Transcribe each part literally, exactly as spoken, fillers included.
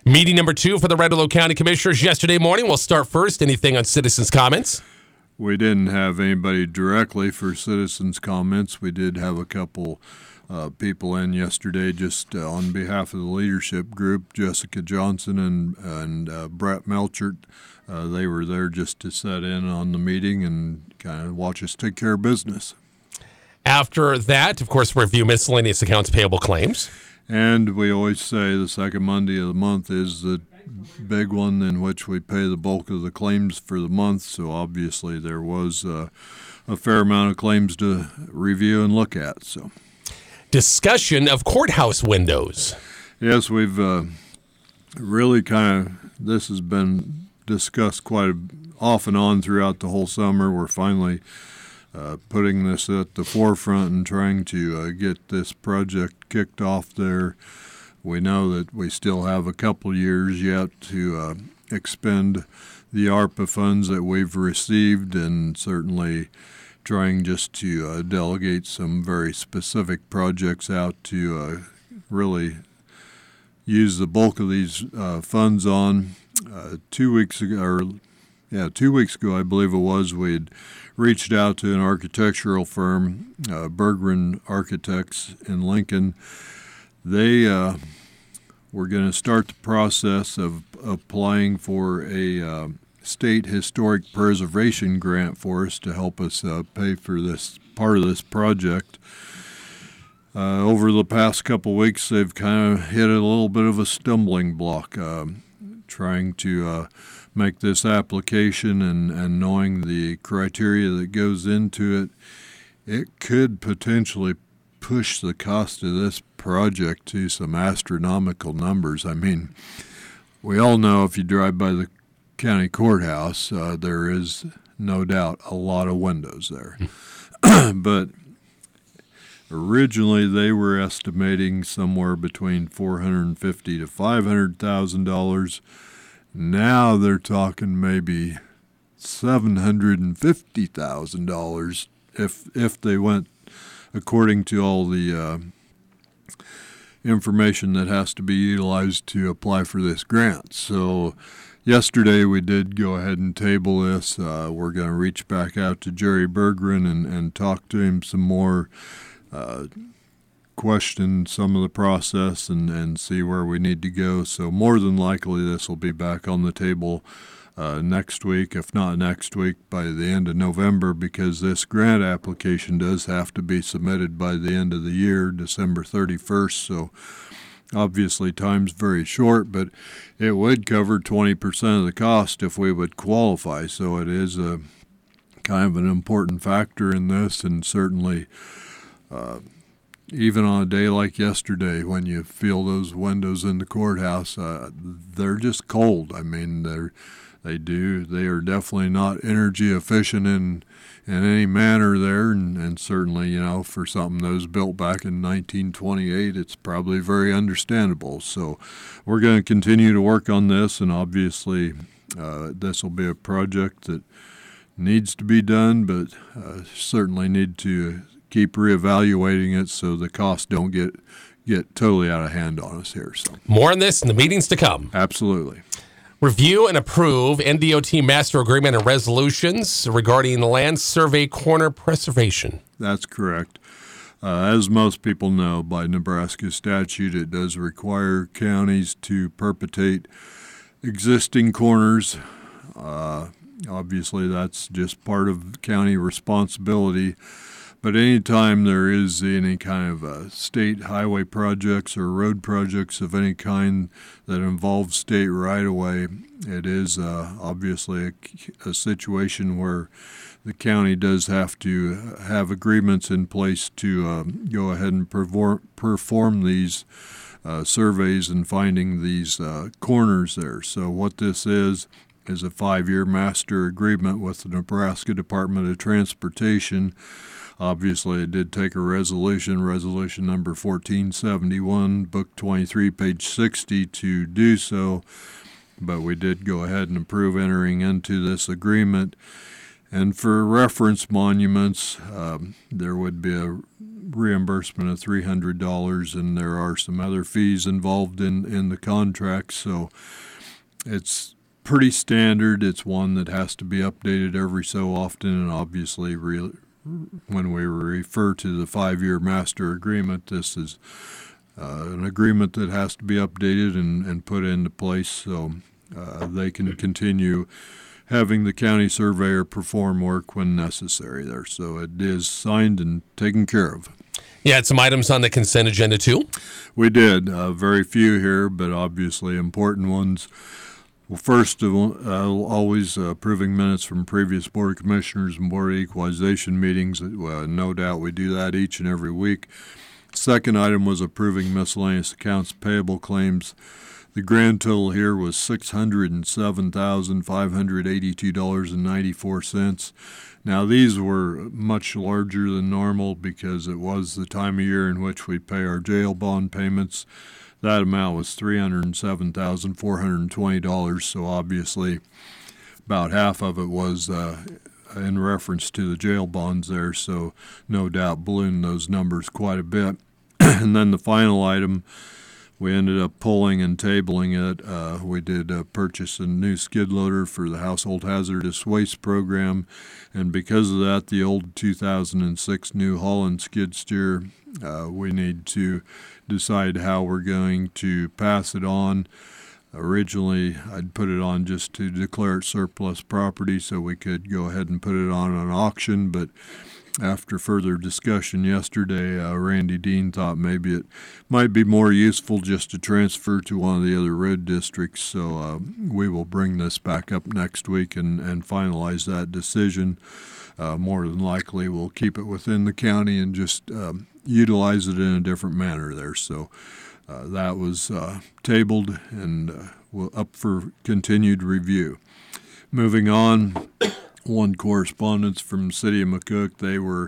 Meeting number two for the Rensselaer County Commissioners yesterday morning. We'll start first. Anything on citizens' comments? We didn't have anybody directly for citizens' comments. We did have a couple uh, people in yesterday just uh, on behalf of the leadership group, Jessica Johnson and, and uh, Brett Melchert. Uh, they were there just to set in on the meeting and kind of watch us take care of business. After that, of course, review miscellaneous accounts payable claims. And we always say the second Monday of the month is the big one in which we pay the bulk of the claims for the month. So obviously there was uh, a fair amount of claims to review and look at. So, discussion of courthouse windows. Yes, we've uh, really kind of, this has been discussed quite off and on throughout the whole summer. We're finally Uh, putting this at the forefront and trying to uh, get this project kicked off there. We know that we still have a couple years yet to uh, expend the ARPA funds that we've received, and certainly trying just to uh, delegate some very specific projects out to uh, really use the bulk of these uh, funds on. Uh, two weeks ago, or yeah, two weeks ago, I believe it was, we'd reached out to an architectural firm, uh, Bergren Architects in Lincoln. They uh, were going to start the process of applying for a uh, state historic preservation grant for us to help us uh, pay for this part of this project. Uh, over the past couple weeks, they've kind of hit a little bit of a stumbling block, uh, trying to uh, make this application and, and knowing the criteria that goes into it. It could potentially push the cost of this project to some astronomical numbers. I mean, we all know if you drive by the county courthouse, uh, there is no doubt a lot of windows there. But originally they were estimating somewhere between four hundred fifty thousand to five hundred thousand dollars. Now they're talking maybe seven hundred fifty thousand dollars if if they went according to all the uh, information that has to be utilized to apply for this grant. So yesterday we did go ahead and table this. Uh, we're going to reach back out to Jerry Bergren and, and talk to him some more, uh, question some of the process and, and see where we need to go. So more than likely this will be back on the table uh, next week, if not next week, by the end of November, because this grant application does have to be submitted by the end of the year, December thirty-first. So obviously time's very short, but it would cover twenty percent of the cost if we would qualify. So it is a kind of an important factor in this, and certainly uh, even on a day like yesterday, when you feel those windows in the courthouse, uh, they're just cold. I mean, they're they do they are definitely not energy efficient in in any manner there, and, and certainly, you know, for something that was built back in nineteen twenty-eight, it's probably very understandable. So we're going to continue to work on this, and obviously uh, this will be a project that needs to be done, but uh, certainly need to keep reevaluating it so the costs don't get get totally out of hand on us here. So more on this in the meetings to come. Absolutely. Review and approve N D O T master agreement and resolutions regarding land survey corner preservation. That's correct. Uh, as most people know, by Nebraska statute, it does require counties to perpetuate existing corners. Uh, obviously, that's just part of county responsibility. But anytime there is any kind of uh, state highway projects or road projects of any kind that involve state right-of-way, it is uh, obviously a, a situation where the county does have to have agreements in place to uh, go ahead and perform, perform these uh, surveys and finding these uh, corners there. So what this is, is a five-year master agreement with the Nebraska Department of Transportation. Obviously, it did take a resolution, resolution number fourteen seventy-one, book twenty-three, page sixty, to do so, but we did go ahead and approve entering into this agreement. And for reference monuments, um, there would be a reimbursement of three hundred dollars, and there are some other fees involved in, in the contract. So it's pretty standard. It's one that has to be updated every so often, and obviously re- when we refer to the five-year master agreement, this is uh, an agreement that has to be updated and, and put into place so uh, they can continue having the county surveyor perform work when necessary there. So it is signed and taken care of. You had some items on the consent agenda, too? We did. Uh, very few here, but obviously important ones. Well, first, uh, always uh, approving minutes from previous Board of Commissioners and Board of Equalization meetings. Uh, no doubt we do that each and every week. Second item was approving miscellaneous accounts payable claims. The grand total here was six hundred seven thousand five hundred eighty-two dollars and ninety-four cents. Now, these were much larger than normal because it was the time of year in which we pay our jail bond payments. That amount was three hundred seven thousand four hundred twenty dollars, so obviously about half of it was uh, in reference to the jail bonds there, so no doubt ballooned those numbers quite a bit. And then the final item, we ended up pulling and tabling it. Uh, we did uh, purchase a new skid loader for the Household Hazardous Waste Program, and because of that, the old two thousand six New Holland skid steer, uh, we need to decide how we're going to pass it on. Originally, I'd put it on just to declare it surplus property so we could go ahead and put it on an auction, but after further discussion yesterday, uh, Randy Dean thought maybe it might be more useful just to transfer to one of the other road districts, so uh, we will bring this back up next week and, and finalize that decision. Uh, more than likely, we'll keep it within the county and just um, utilize it in a different manner there. So uh, that was uh, tabled and uh, we'll up for continued review. Moving on. One correspondence from the City of McCook. They were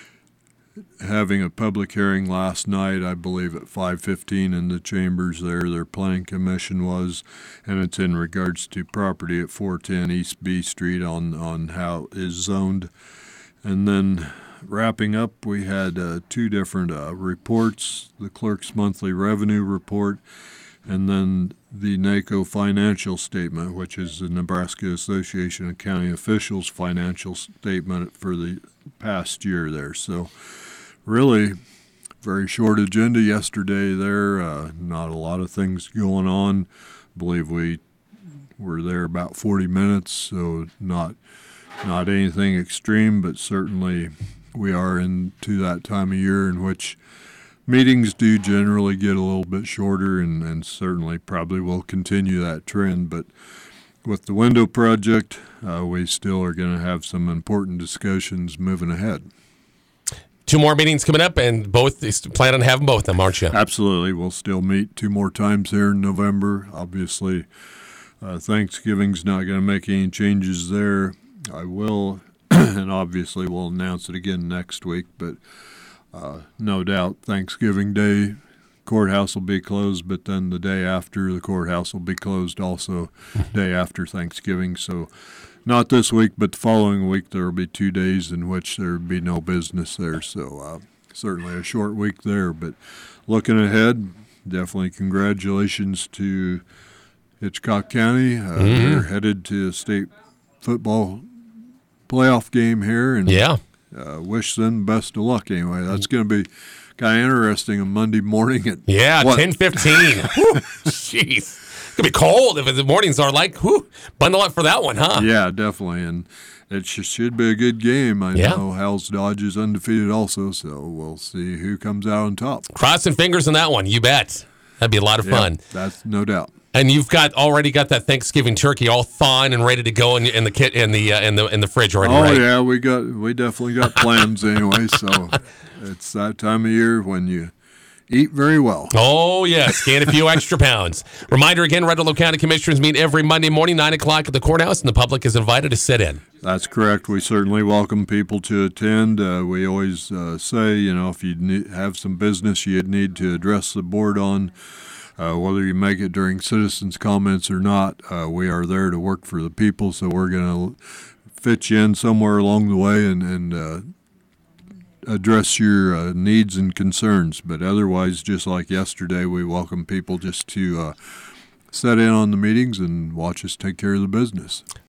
having a public hearing last night, I believe at five fifteen in the chambers there. Their planning commission was, and it's in regards to property at four ten East B Street on, on how it is zoned. And then wrapping up, we had uh, two different uh, reports, the clerk's monthly revenue report, and then the NACO financial statement, which is the Nebraska Association of County Officials financial statement for the past year there. So really very short agenda yesterday there. Uh, not a lot of things going on. I believe we were there about forty minutes, so not not anything extreme, but certainly we are into that time of year in which meetings do generally get a little bit shorter, and, and certainly probably will continue that trend. But with the window project, uh, we still are going to have some important discussions moving ahead. Two more meetings coming up, and both plan on having both of them, aren't you? Absolutely. We'll still meet two more times here in November. Obviously, uh, Thanksgiving's not going to make any changes there. I will, and obviously we'll announce it again next week, but Uh, no doubt Thanksgiving Day, courthouse will be closed, but then the day after, the courthouse will be closed also, day after Thanksgiving. So not this week, but the following week there will be two days in which there will be no business there. So uh, certainly a short week there. But looking ahead, definitely congratulations to Hitchcock County. Uh, mm-hmm. They're headed to a state football playoff game here. And yeah. Uh, wish them best of luck anyway. That's going to be kind of interesting on Monday morning at yeah, what? ten fifteen. Jeez. It's going to be cold if the mornings are like, whew, bundle up for that one, huh? Yeah, definitely. And it sh- should be a good game. I yeah. know Hal's Dodge is undefeated also, so we'll see who comes out on top. Crossing fingers on that one, you bet. That'd be a lot of yeah, fun. That's no doubt. And you've got already got that Thanksgiving turkey all thawing and ready to go in, in the kit in the uh, in the in the fridge already. Oh right? yeah, we got we definitely got plans anyway. So it's that time of year when you eat very well. Oh yes, gain a few extra pounds. Reminder again: Red Willow County Commissioners meet every Monday morning, nine o'clock at the courthouse, and the public is invited to sit in. That's correct. We certainly welcome people to attend. Uh, we always uh, say, you know, if you need, have some business you'd need to address the board on. Uh, whether you make it during citizens' comments or not, uh, we are there to work for the people, so we're going to fit you in somewhere along the way and, and uh, address your uh, needs and concerns. But otherwise, just like yesterday, we welcome people just to uh, set in on the meetings and watch us take care of the business.